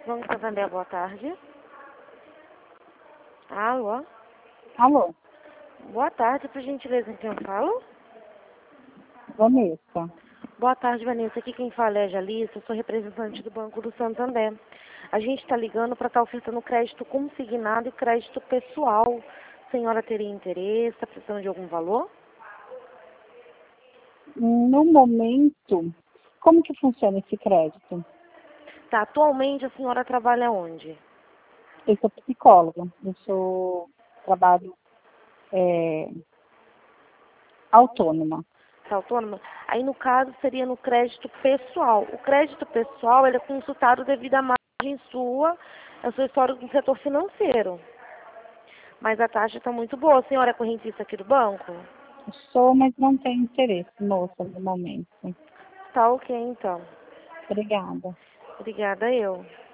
Banco Santander, boa tarde. Alô? Alô, Boa tarde, por gentileza, com quem eu falo? Vanessa. Boa tarde, Vanessa. Aqui quem fala é a Jalissa, eu sou representante do Banco do Santander. A gente está ligando para estar ofertando crédito consignado e crédito pessoal. A senhora teria interesse? Está precisando de algum valor? No momento, como que funciona esse crédito? Tá, atualmente a senhora trabalha onde? Eu sou psicóloga, trabalho autônoma. Tá autônoma? Aí, no caso, seria no crédito pessoal. O crédito pessoal, ele é consultado devido à margem sua, ao seu histórico no setor financeiro. Mas a taxa está muito boa. A senhora é correntista aqui do banco? Sou, mas não tenho interesse, moça, no momento. Tá ok, então. Obrigada. Obrigada, eu.